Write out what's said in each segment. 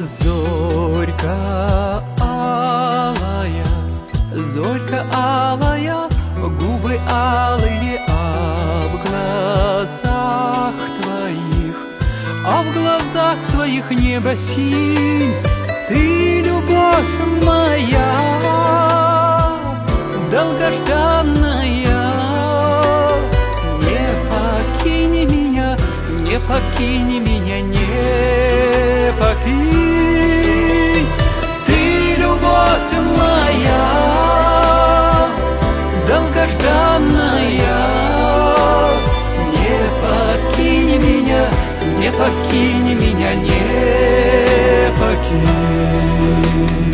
Зорька алая, губы алые, а в глазах твоих небо синь. Ты любовь моя, долгожданная, не покинь меня, не покинь меня, не покинь. Ты любовь моя, долгожданная, не покинь меня, не покинь меня, не покинь.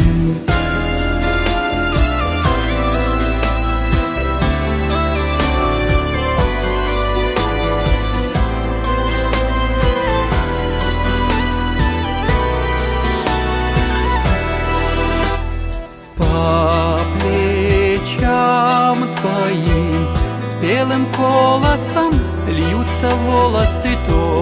Твоим спелым голосом льются волосы,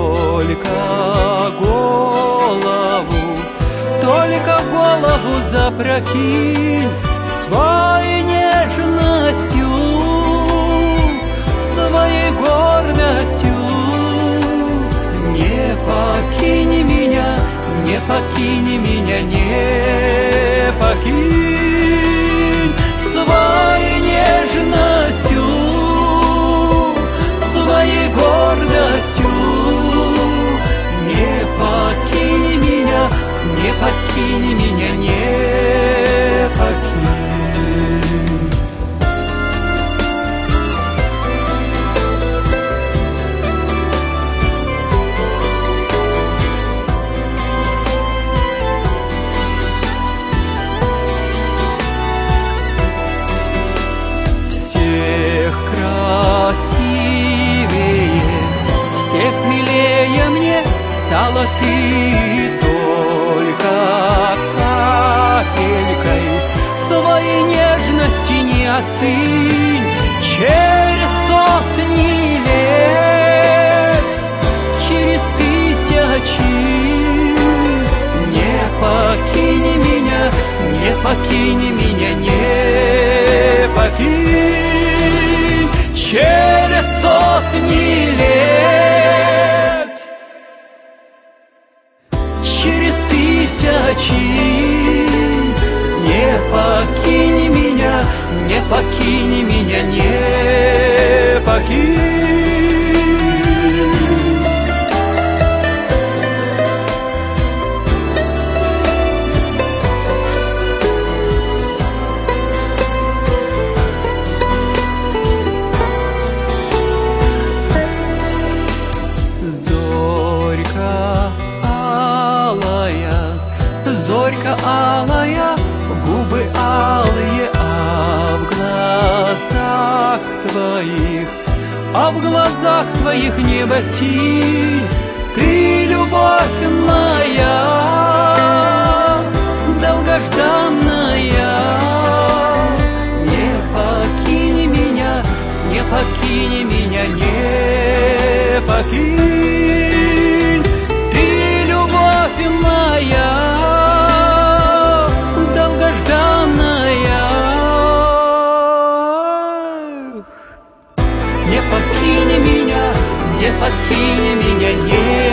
только голову запрокинь своей нежностью, своей гордостью. Не покинь меня, не покинь меня, не покинь своей нежностью, своей гордостью. Не покинь меня, не покинь меня, не покинь. Всех милее мне стала ты только капелькой своей нежности не остынь. Через сотни лет, через тысячи не покинь меня, не покинь меня, не покинь. Через сотни лет, через тысячи не покинь меня, не покинь меня, не покинь. Зорька алая, губы алые, а в глазах твоих небо синь. Ты любовь моя, долгожданная, не покинь меня, не покинь меня, не покинь. Ты любовь моя, не покинь меня, не покинь меня, не